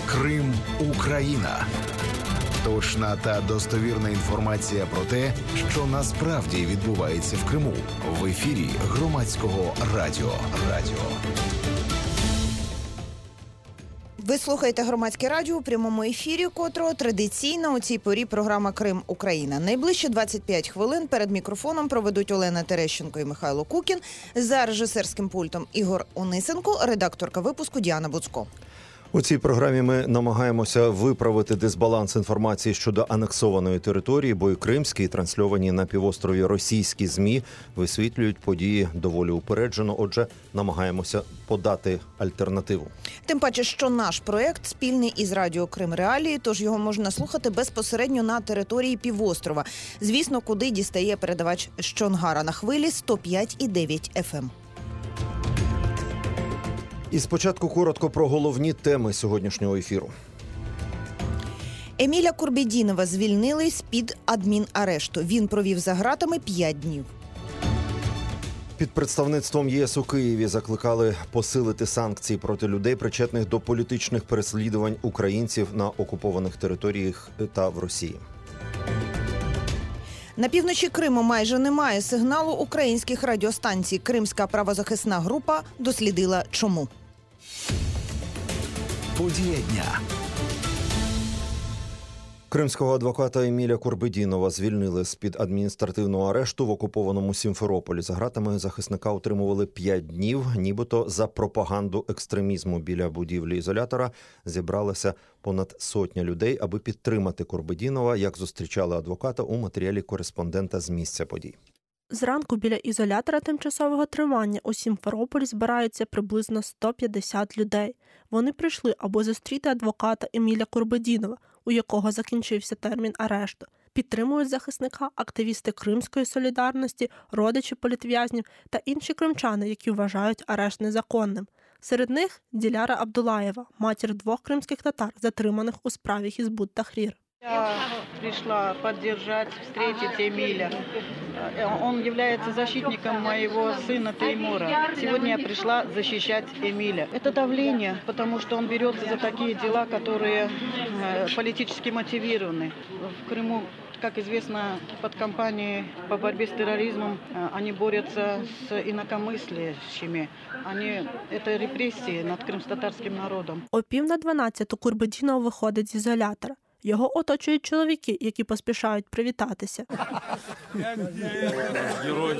Крим – Україна. Точна та достовірна інформація про те, що насправді відбувається в Криму. В ефірі Громадського радіо. Ви слухаєте Громадське радіо у прямому ефірі, котрого традиційно у цій порі програма «Крим – Україна». Найближче 25 хвилин перед мікрофоном проведуть Олена Терещенко і Михайло Кукін. За режисерським пультом Ігор Онисенко, редакторка випуску Діана Буцко. У цій програмі ми намагаємося виправити дисбаланс інформації щодо анексованої території, бо і кримські, і трансльовані на півострові російські ЗМІ висвітлюють події доволі упереджено, отже, намагаємося подати альтернативу. Тим паче, що наш проєкт спільний із Радіо Крим Реалії, тож його можна слухати безпосередньо на території півострова. Звісно, куди дістає передавач з Чонгара на хвилі 105,9 FM. І спочатку коротко про головні теми сьогоднішнього ефіру. Еміля Курбєдінова звільнили з-під адмінарешту. Він провів за ґратами 5 днів. Під представництвом ЄС у Києві закликали посилити санкції проти людей, причетних до політичних переслідувань українців на окупованих територіях та в Росії. На півночі Криму майже немає сигналу українських радіостанцій. Кримська правозахисна група дослідила чому. Подія дня. Кримського адвоката Еміля Курбєдінова звільнили з-під адміністративного арешту в окупованому Сімферополі. За ґратами захисника утримували 5 днів, нібито за пропаганду екстремізму. Біля будівлі ізолятора зібралося понад 100 людей, аби підтримати Курбєдінова, як зустрічали адвоката у матеріалі кореспондента з місця подій. Зранку біля ізолятора тимчасового тримання у Сімферополі збираються приблизно 150 людей. Вони прийшли, аби зустріти адвоката Еміля Курбєдінова, у якого закінчився термін арешту. Підтримують захисника активісти Кримської солідарності, родичі політв'язнів та інші кримчани, які вважають арешт незаконним. Серед них Диляра Абдулаєва, матір 2 кримських татар, затриманих у справі Хізбут Тахрір. Я пришла поддержать, встретить Эмиля. Он является защитником моего сына Теймура. Сегодня я пришла защищать Эмиля. Это давление, потому что он берется за такие дела, которые политически мотивированы. В Крыму, как известно, под кампанией по борьбе с терроризмом они борются с инакомыслящими. Это репрессии над крымськотатарським народом. О 11:50 Курбєдінов виходить з ізолятора. Його оточують чоловіки, які поспішають привітатися. Герой.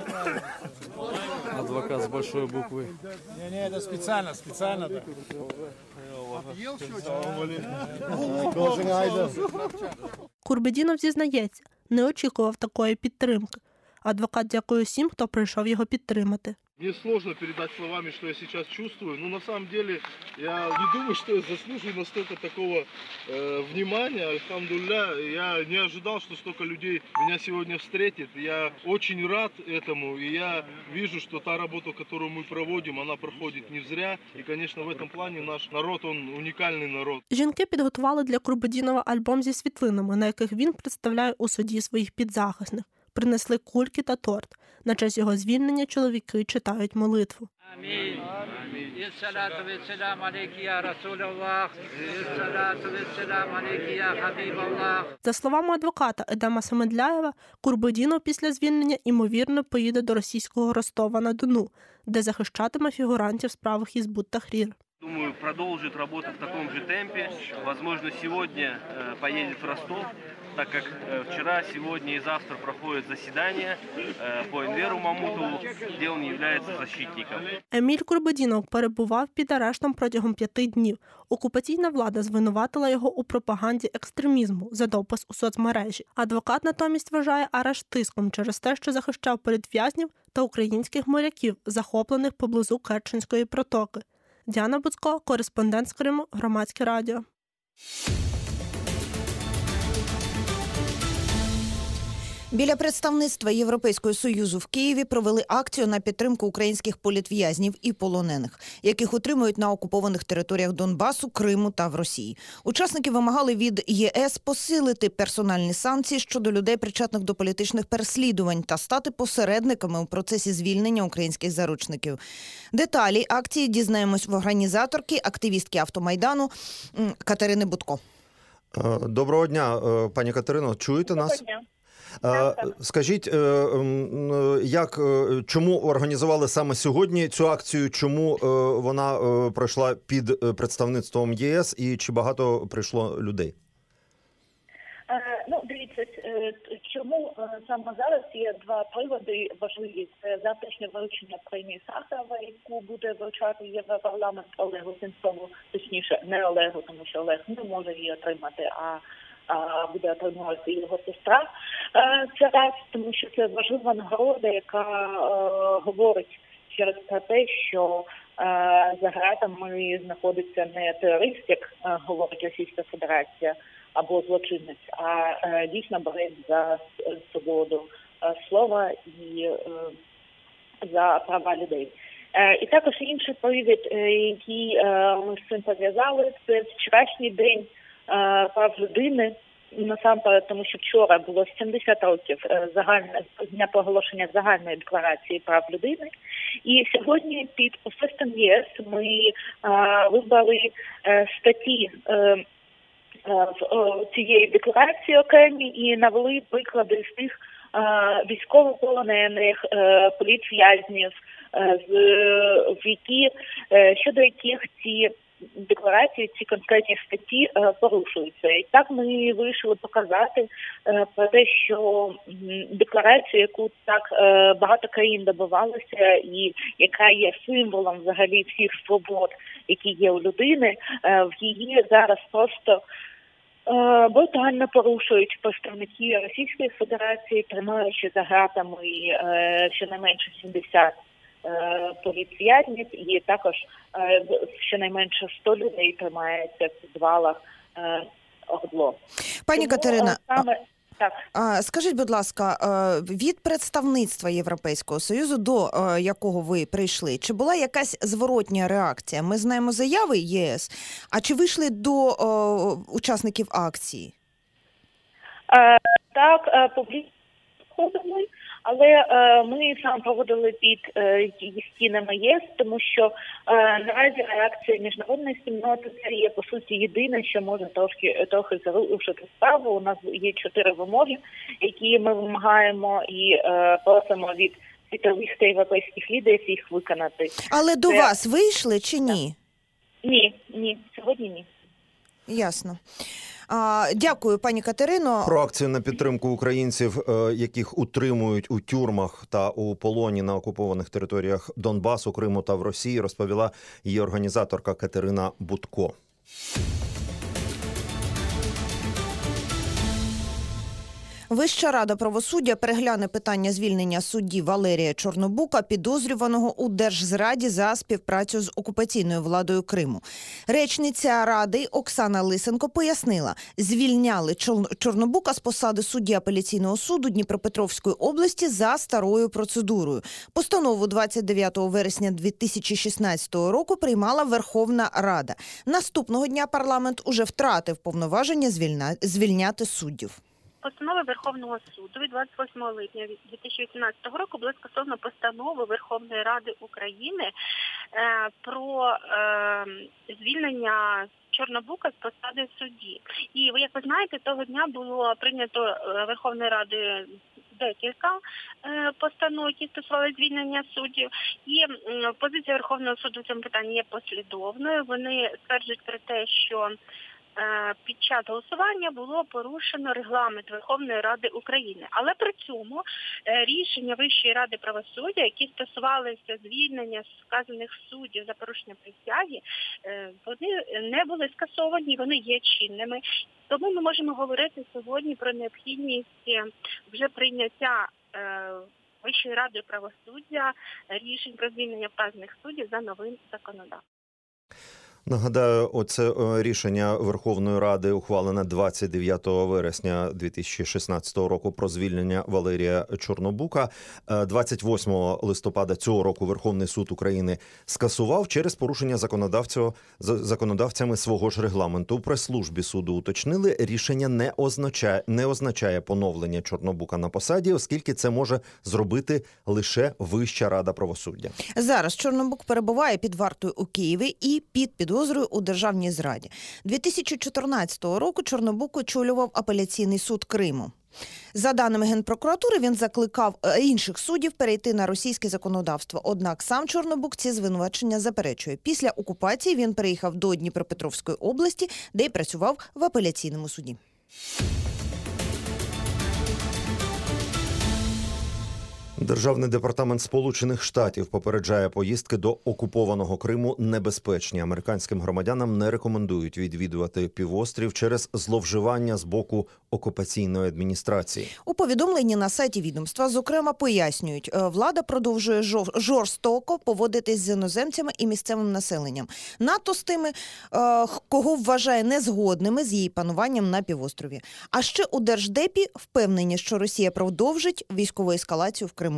Адвокат з большої букви. Не, це спеціально. Курбєдінов зізнається, не очікував такої підтримки. Адвокат дякує всім, хто прийшов його підтримати. Мне сложно передать словами, что я сейчас чувствую, но на самом деле я не думаю, что я заслуживаю настолько такого внимания. Альхамдулилля, я не ожидал, что столько людей меня сегодня встретит. Я очень рад этому, и я вижу, что та работа, которую мы проводим, она проходит не зря. И, конечно, в этом плане наш народ, он уникальный народ. Жінки підготували для Курбєдінова альбом зі світлинами, на яких він представляє у суді своїх підзахисних. Принесли кульки та торт. На честь його звільнення чоловіки читають молитву. Амінь. Іссалату віссалам алейки я Расулаллах. Іссалату віссалам алейки я Хабібаллах. За словами адвоката Едема Самедляєва, Курбєдінов після звільнення ймовірно поїде до російського Ростова-на-Дону, де захищатиме фігурантів справи Хізбут Тахрір. Думаю, продолжит работать в таком же темпе. Возможно, сегодня поедет в Ростов, так как вчера, сегодня и завтра проходит заседание по Энверу Мамутову, где он является защитником. Еміль Курбєдінов перебував під арештом протягом 5 днів. Окупаційна влада звинуватила його у пропаганді екстремізму за допис у соцмережі. Адвокат натомість вважає арешт тиском через те, що захищав політв'язнів та українських моряків, захоплених поблизу Керченської протоки. Діана Буцко, кореспондент з Криму, Громадське радіо. Біля представництва Європейського Союзу в Києві провели акцію на підтримку українських політв'язнів і полонених, яких утримують на окупованих територіях Донбасу, Криму та в Росії. Учасники вимагали від ЄС посилити персональні санкції щодо людей, причетних до політичних переслідувань, та стати посередниками у процесі звільнення українських заручників. Деталі акції дізнаємось в організаторки, активістки Автомайдану Катерини Бутко. Доброго дня, пані Катерино. Чуєте нас? Доброго дня. Скажіть, чому організували саме сьогодні цю акцію, чому вона пройшла під представництвом ЄС і чи багато прийшло людей? Дивіться, чому саме зараз є два приводи важливі. Це завтрашнє вручення премії Сахарова, яку буде вручати Європарламент Олегу Сенцову, точніше не Олегу, тому що Олег не може її отримати, а буде отримувати його сестра. Це раз, тому що це важлива нагорода, яка говорить через те, що за ґратами знаходиться не терорист, як говорить Російська Федерація, або злочинець, а дійсно борець за свободу слова і за права людей. І також інший привід, який ми з цим пов'язали, це вчорашній день прав людини, насамперед, тому що вчора було 70 років з дня проголошення загальної декларації прав людини. І сьогодні під посольством ЄС ми вибрали статті цієї декларації окремі і навели приклади з тих військовополонених, політв'язнів, щодо яких ці декларації, ці конкретні статті порушуються. І так ми вирішили показати про те, що декларація, яку так багато країн добивалося і яка є символом взагалі всіх свобод, які є у людини, в її зараз просто брутально порушують представники Російської Федерації, тримаючи за ґратами щонайменше 70 політв'язнів, і також щонайменше 100 людей тримається в підвалах ОРДЛО. Пані Катерина, так. Скажіть, будь ласка, від представництва Європейського Союзу, до якого ви прийшли, чи була якась зворотня реакція? Ми знаємо заяви ЄС, а чи вийшли до учасників акції? Так, публічно ходили, але ми саме проводили під стінами ЄС, тому що наразі реакція міжнародної спільноти – це є, по суті, єдине, що може трохи зарушити справу. У нас є 4 вимоги, які ми вимагаємо і просимо від світових та європейських лідерів їх виконати. Але до вас вийшли чи ні? Ні, сьогодні ні. Ясно. Дякую, пані Катерино. Про акцію на підтримку українців, яких утримують у тюрмах та у полоні на окупованих територіях Донбасу, Криму та в Росії, розповіла її організаторка Катерина Бутко. Вища рада правосуддя перегляне питання звільнення судді Валерія Чорнобука, підозрюваного у держзраді за співпрацю з окупаційною владою Криму. Речниця ради Оксана Лисенко пояснила, звільняли Чорнобука з посади судді апеляційного суду Дніпропетровської області за старою процедурою. Постанову 29 вересня 2016 року приймала Верховна Рада. Наступного дня парламент уже втратив повноваження звільняти суддів. Постанова Верховного суду від 28 липня 2018 року була скасована постановою Верховної Ради України про звільнення Чорнобука з посади судді. І, як ви знаєте, того дня було прийнято Верховною Радою декілька постанов, які стосувалися звільнення суддів. І позиція Верховного суду в цьому питанні є послідовною. Вони стверджують про те, що під час голосування було порушено регламент Верховної Ради України. Але при цьому рішення Вищої ради правосуддя, які стосувалися звільнення сказаних суддів за порушення присяги, вони не були скасовані, вони є чинними. Тому ми можемо говорити сьогодні про необхідність вже прийняття Вищою радою правосуддя рішень про звільнення вказаних суддів за новим законодавством. Нагадаю, оце рішення Верховної Ради ухвалене 29 вересня 2016 року про звільнення Валерія Чорнобука. 28 листопада цього року Верховний суд України скасував через порушення законодавцями свого ж регламенту. У прес-службі суду уточнили, рішення не означає поновлення Чорнобука на посаді, оскільки це може зробити лише Вища рада правосуддя. Зараз Чорнобук перебуває під вартою у Києві і під підозрою у державній зраді. 2014 року Чорнобук очолював апеляційний суд Криму. За даними Генпрокуратури, він закликав інших суддів перейти на російське законодавство. Однак сам Чорнобук ці звинувачення заперечує. Після окупації він переїхав до Дніпропетровської області, де й працював в апеляційному суді. Державний департамент Сполучених Штатів попереджає, поїздки до окупованого Криму небезпечні. Американським громадянам не рекомендують відвідувати півострів через зловживання з боку окупаційної адміністрації. У повідомленні на сайті відомства, зокрема, пояснюють, влада продовжує жорстоко поводитись з іноземцями і місцевим населенням. Надто з тими, кого вважає незгодними з її пануванням на півострові. А ще у Держдепі впевнені, що Росія продовжить військову ескалацію в Криму.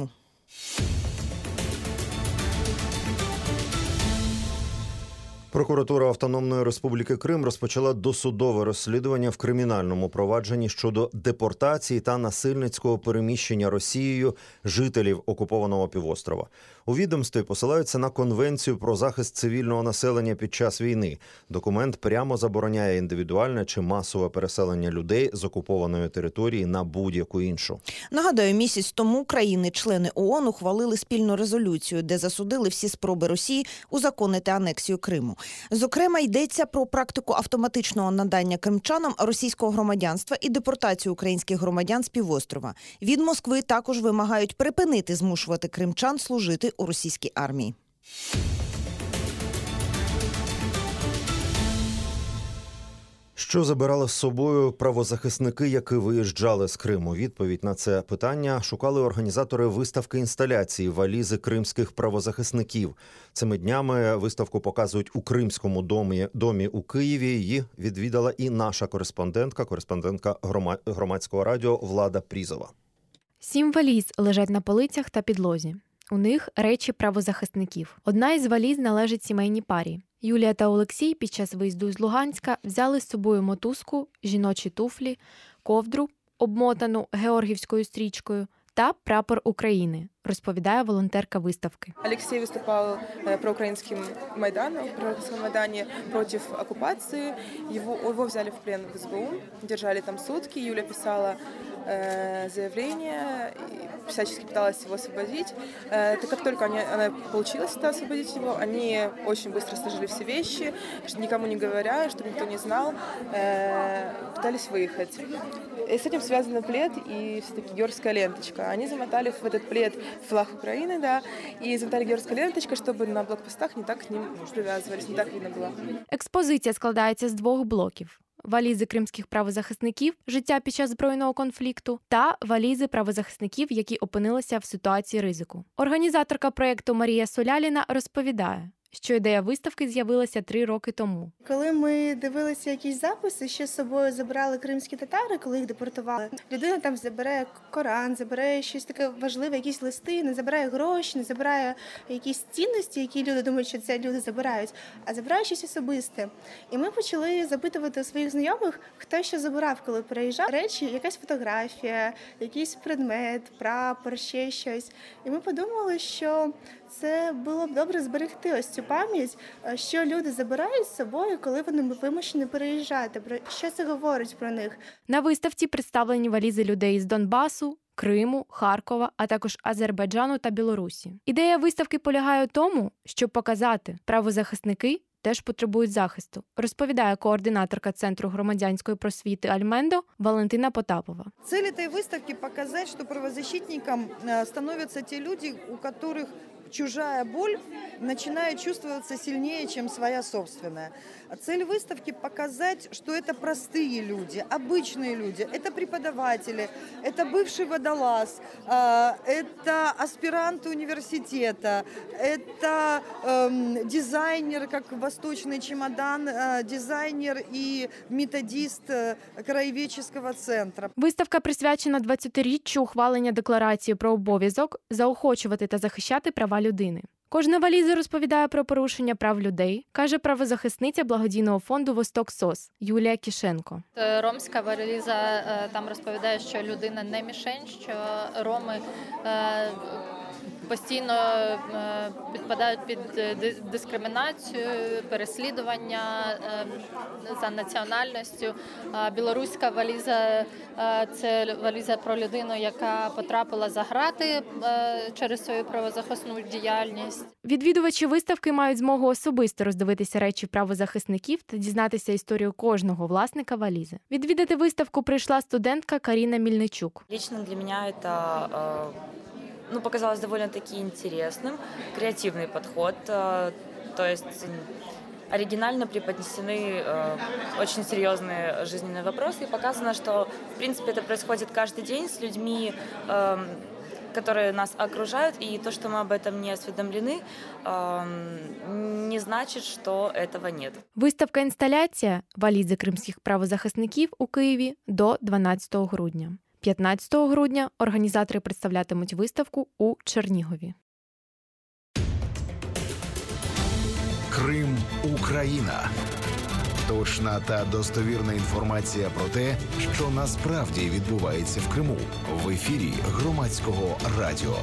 Прокуратура Автономної Республіки Крим розпочала досудове розслідування в кримінальному провадженні щодо депортації та насильницького переміщення Росією жителів окупованого півострова. У відомстві посилаються на Конвенцію про захист цивільного населення під час війни. Документ прямо забороняє індивідуальне чи масове переселення людей з окупованої території на будь-яку іншу. Нагадаю, місяць тому країни-члени ООН ухвалили спільну резолюцію, де засудили всі спроби Росії узаконити анексію Криму. Зокрема, йдеться про практику автоматичного надання кримчанам російського громадянства і депортацію українських громадян з півострова. Від Москви також вимагають припинити змушувати кримчан служити у російській армії. Що забирали з собою правозахисники, які виїжджали з Криму? Відповідь на це питання шукали організатори виставки інсталяції «Валізи кримських правозахисників». Цими днями виставку показують у Кримському домі у Києві. Її відвідала і наша кореспондентка громадського радіо Влада Прізова. 7 валіз лежать на полицях та підлозі. У них речі правозахисників. Одна із валіз належить сімейній парі. Юлія та Олексій під час виїзду з Луганська взяли з собою мотузку, жіночі туфлі, ковдру, обмотану георгіївською стрічкою, та прапор України, розповідає волонтерка виставки. Алексей выступал проукраинским Майданом, Майдане против оккупации. Его взяли в плен в СБУ, держали там сутки. Юля писала заявление, всячески пыталась его освободить. Так как только она получилось освободить его, они очень быстро сложили все вещи, никому не говоря, чтобы никто не знал, пытались выехать. И с этим связан плед и все-таки георгиевская ленточка. Они замотали в этот плед флаг Украины, да, и замотали георгиевской ленточкой, чтобы на блокпостах не так к ним привязывались, не так видно было. Експозиція складається з 2 блоків. Валізи кримських правозахисників «Життя під час збройного конфлікту» та валізи правозахисників, які опинилися в ситуації ризику. Організаторка проєкту Марія Соляліна розповідає, що ідея виставки з'явилася 3 роки тому. Коли ми дивилися якісь записи, що з собою забрали кримські татари, коли їх депортували, людина там забирає Коран, забирає щось таке важливе, якісь листи, не забирає гроші, не забирає якісь цінності, які люди думають, що це люди забирають, а забирає щось особисте. І ми почали запитувати у своїх знайомих, хто що забирав, коли переїжджав. Речі, якась фотографія, якийсь предмет, прапор, ще щось. І ми подумали, що це було б добре зберегти ось цю пам'ять, що люди забирають з собою, коли вони вимушені переїжджати. Про що це говорить про них? На виставці представлені валізи людей з Донбасу, Криму, Харкова, а також Азербайджану та Білорусі. Ідея виставки полягає у тому, щоб показати, правозахисники теж потребують захисту, розповідає координаторка Центру громадянської просвіти «Альмендо» Валентина Потапова. Цель этой выставки – показать, что правозащитникам становятся те люди, у которых чужая боль начинает чувствоваться сильнее, чем своя собственная. Цель выставки – показать, что это простые люди, обычные люди. Это преподаватели, это бывший водолаз, это аспиранты университета, это дизайнер, как «Восточный чемодан», дизайнер и методист краєведчого центру. Виставка присвячена 20-річчю ухвалення декларації про обов'язок заохочувати та захищати права людини. Кожна валіза розповідає про порушення прав людей, каже правозахисниця благодійного фонду «Восток СОС» Юлія Кішенко. Ромська валіза там розповідає, що людина не мішень, що роми постійно підпадають під дискримінацію, переслідування за національністю. Білоруська валіза – це валіза про людину, яка потрапила за грати через свою правозахисну діяльність. Відвідувачі виставки мають змогу особисто роздивитися речі правозахисників та дізнатися історію кожного власника валізи. Відвідати виставку прийшла студентка Каріна Мільничук. Лично для меня это показалось довольно-таки интересным, креативный подход, то есть оригинально преподнесены очень серьезные жизненные вопросы и показано, что в принципе это происходит каждый день с людьми, которые нас окружают, и то, что мы об этом не осведомлены, не значит, что этого нет. Виставка-інсталяція «Валізи кримських правозахисників» у Києві до 12 грудня. 15 грудня організатори представлятимуть виставку у Чернігові. Крим – Україна. Точна та достовірна інформація про те, що насправді відбувається в Криму. В ефірі Громадського радіо.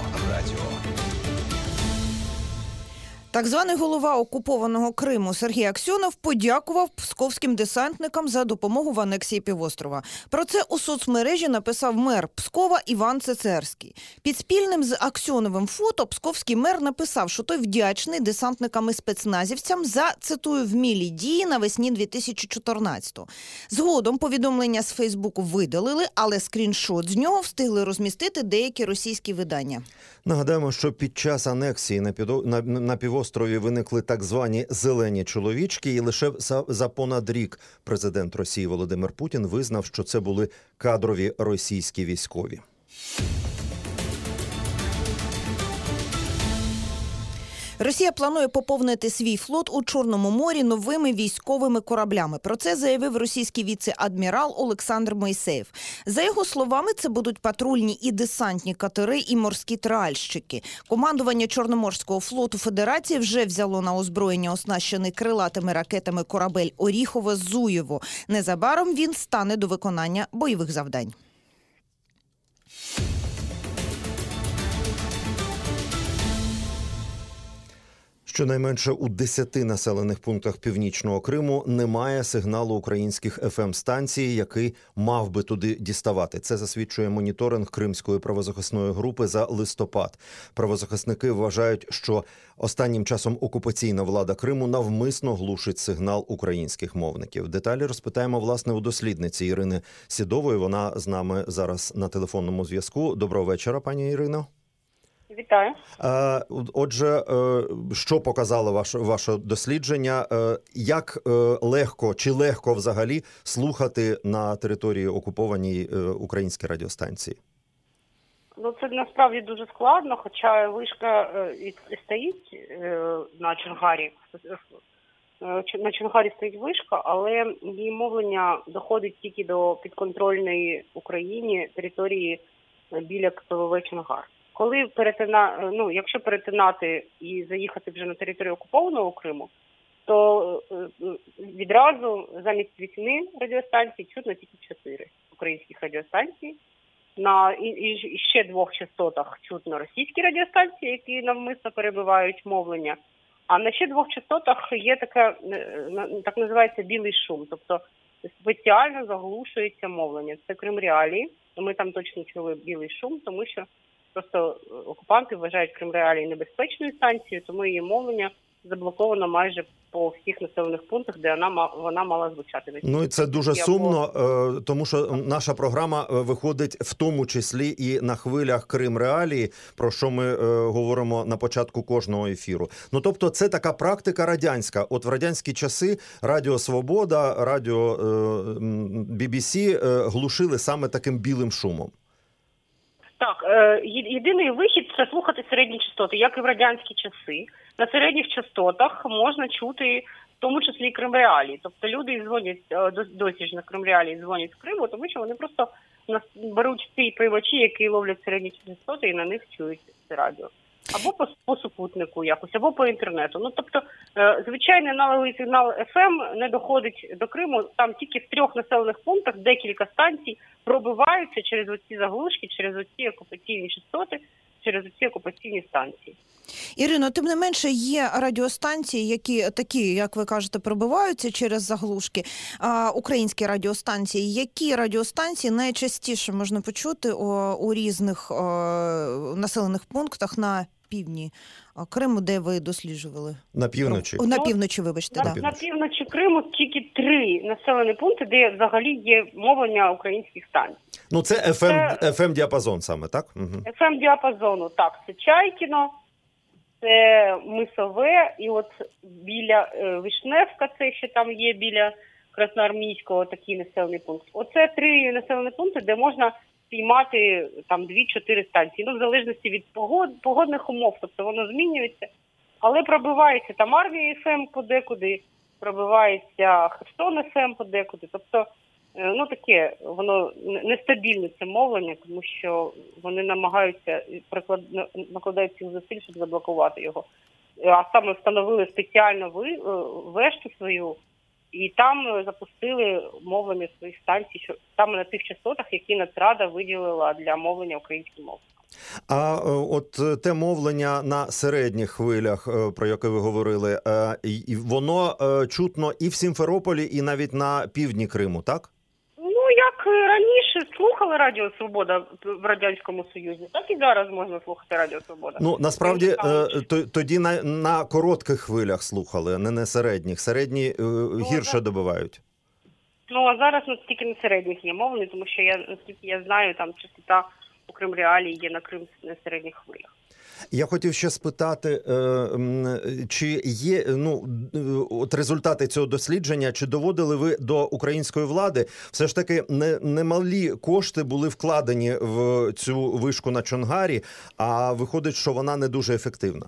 Так званий голова окупованого Криму Сергій Аксьонов подякував псковським десантникам за допомогу в анексії півострова. Про це у соцмережі написав мер Пскова Іван Цецерський. Під спільним з Аксьоновим фото псковський мер написав, що той вдячний десантникам і спецназівцям за, цитую, вмілі дії навесні 2014-го. Згодом повідомлення з Фейсбуку видалили, але скріншот з нього встигли розмістити деякі російські видання. Нагадаємо, що під час анексії на півострові виникли так звані «зелені чоловічки», і лише за понад рік президент Росії Володимир Путін визнав, що це були кадрові російські військові. Росія планує поповнити свій флот у Чорному морі новими військовими кораблями. Про це заявив російський віце-адмірал Олександр Мойсеєв. За його словами, це будуть патрульні і десантні катери і морські тральщики. Командування Чорноморського флоту Федерації вже взяло на озброєння оснащений крилатими ракетами корабель Оріхово-Зуєво. Незабаром він стане до виконання бойових завдань. Щонайменше у 10 населених пунктах Північного Криму немає сигналу українських FM-станцій, який мав би туди діставати. Це засвідчує моніторинг Кримської правозахисної групи за листопад. Правозахисники вважають, що останнім часом окупаційна влада Криму навмисно глушить сигнал українських мовників. Деталі розпитаємо, власне, у дослідниці Ірини Сідової. Вона з нами зараз на телефонному зв'язку. Доброго вечора, пані Ірино. Вітаю. Отже, що показало ваше дослідження? Як легко чи легко взагалі слухати на території окупованій українські радіостанції? Це насправді дуже складно, хоча вишка і стоїть на Чонгарі. На Чонгарі стоїть вишка, але її мовлення доходить тільки до підконтрольної Україні території біля КПВВ Чонгар. Коли якщо перетинати і заїхати вже на територію окупованого Криму, то відразу замість 8 радіостанцій чутно тільки 4 українських радіостанції. На і ще 2 частотах чутно російські радіостанції, які навмисно перебивають мовлення. А на ще 2 частотах є така, так називається, білий шум, тобто спеціально заглушується мовлення. Це Крим Реалії, ми там точно чули білий шум, тому що просто окупанти вважають Крим Реалії небезпечною станцією, тому її мовлення заблокована майже по всіх населених пунктах, де вона мала звучати. Ну і це дуже сумно, тому що наша програма виходить в тому числі і на хвилях Крим Реалії, про що ми говоримо на початку кожного ефіру. Ну тобто це така практика радянська. От в радянські часи Радіо Свобода, Радіо BBC глушили саме таким білим шумом. Так, єдиний вихід – це слухати середні частоти, як і в радянські часи. На середніх частотах можна чути, в тому числі і Крим Реалії. Тобто люди дзвонять, досі ж на Крим Реалії дзвонять з Криму, тому що вони просто беруть ці приймачі, які ловлять середні частоти, і на них чують це радіо. Або по супутнику якось, або по інтернету. Ну, тобто, звичайний аналоговий сигнал FM не доходить до Криму. Там тільки в 3 населених пунктах декілька станцій пробиваються через оці заглушки, через оці окупаційні частоти, через оці окупаційні станції. Ірино, тим не менше, є радіостанції, які такі, як ви кажете, пробиваються через заглушки. Українські радіостанції. Які радіостанції найчастіше можна почути у різних населених пунктах на півдні Криму, де ви досліджували? На півночі. На півночі, вибачте. На півночі Криму тільки 3 населені пункти, де взагалі є мовлення українських станцій. Ну, це FM-діапазон саме, так? FM-діапазону, так. Це Чайкіно, це Мисове, і от біля Вишневка, це ще там є біля Красноармійського такий населений пункт. Оце 3 населені пункти, де можна спіймати там 2-4 станції. Ну, в залежності від погодних умов, тобто воно змінюється. Але пробивається там Армія ФМ подекуди, пробивається Херсон ФМ подекуди. Тобто, ну таке, воно нестабільне це мовлення, тому що вони намагаються, накладають цих зусиль, щоб заблокувати його. А саме встановили спеціально вешту свою, і там запустили мовлення своїх станцій, що саме на тих частотах, які Нацрада виділила для мовлення української мови. А от те мовлення на середніх хвилях, про яке ви говорили, воно чутно і в Сімферополі, і навіть на півдні Криму, так? Ну, як раніше слухали Радіо Свобода в Радянському Союзі, так і зараз можна слухати Радіо Свобода. Ну, насправді, тоді на коротких хвилях слухали, а не на середніх. Середні гірше добивають. Ну, а зараз тільки на середніх є мовлення, тому що, наскільки я знаю, там частота у Крим Реалії є на середніх хвилях. Я хотів ще спитати, чи є от результати цього дослідження, чи доводили ви до української влади? Все ж таки немалі кошти були вкладені в цю вишку на Чонгарі, а виходить, що вона не дуже ефективна.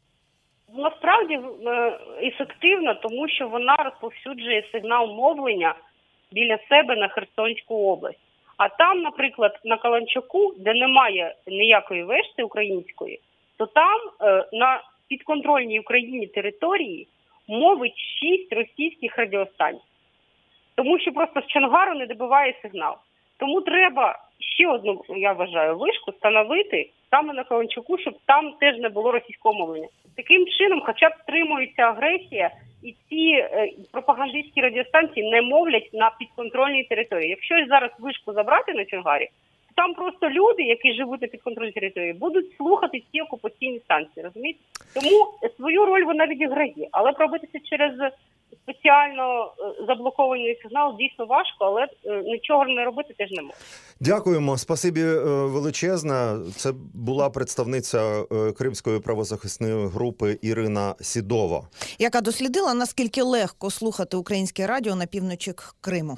Насправді ефективна, тому що вона розповсюджує сигнал мовлення біля себе на Херсонську область. А там, наприклад, на Каланчаку, де немає ніякої вешти української, то там на підконтрольній Україні території мовить 6 російських радіостанцій. Тому що просто з Чонгару не добиває сигнал. Тому треба ще одну, я вважаю, вишку встановити саме на Каланчаку, щоб там теж не було російського мовлення. Таким чином, хоча б стримується агресія, і ці пропагандистські радіостанції не мовлять на підконтрольній території. Якщо зараз вишку забрати на Чонгарі, там просто люди, які живуть на підконтрольній території, будуть слухати ці окупаційні станції, розумієте? Тому свою роль вона відіграє, але пробитися через спеціально заблокований сигнал дійсно важко, але нічого не робити теж не можна. Дякуємо, спасибі величезне. Це була представниця Кримської правозахисної групи Ірина Сідова, яка дослідила, наскільки легко слухати українське радіо на півночі Криму.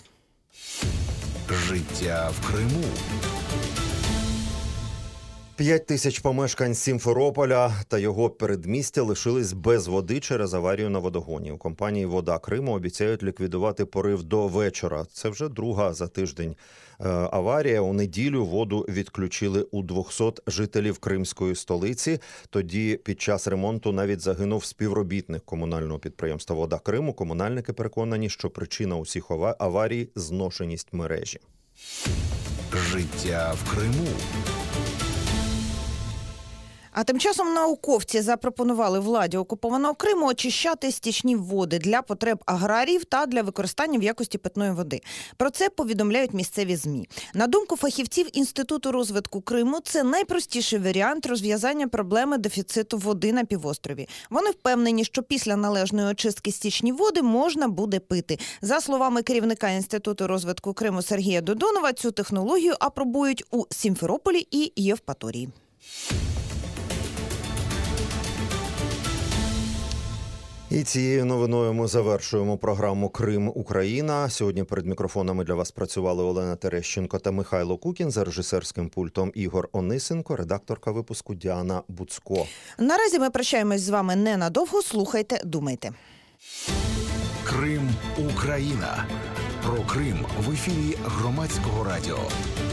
Життя в Криму. 5 тисяч помешкань Сімферополя та його передмістя лишились без води через аварію на водогоні. У компанії «Вода Криму» обіцяють ліквідувати порив до вечора. Це вже друга за тиждень аварія. У неділю воду відключили у 200 жителів кримської столиці. Тоді під час ремонту навіть загинув співробітник комунального підприємства «Вода Криму». Комунальники переконані, що причина усіх аварій – зношеність мережі. Життя в Криму. А тим часом науковці запропонували владі окупованого Криму очищати стічні води для потреб аграріїв та для використання в якості питної води. Про це повідомляють місцеві ЗМІ. На думку фахівців Інституту розвитку Криму, це найпростіший варіант розв'язання проблеми дефіциту води на півострові. Вони впевнені, що після належної очистки стічні води можна буде пити. За словами керівника Інституту розвитку Криму Сергія Додонова, цю технологію апробують у Сімферополі і Євпаторії. І цією новиною ми завершуємо програму «Крим Україна». Сьогодні перед мікрофонами для вас працювали Олена Терещенко та Михайло Кукін, за режисерським пультом Ігор Онисенко, редакторка випуску Діана Буцко. Наразі ми прощаємось з вами ненадовго. Слухайте, думайте. Крим Україна. Про Крим в ефірі Громадського радіо.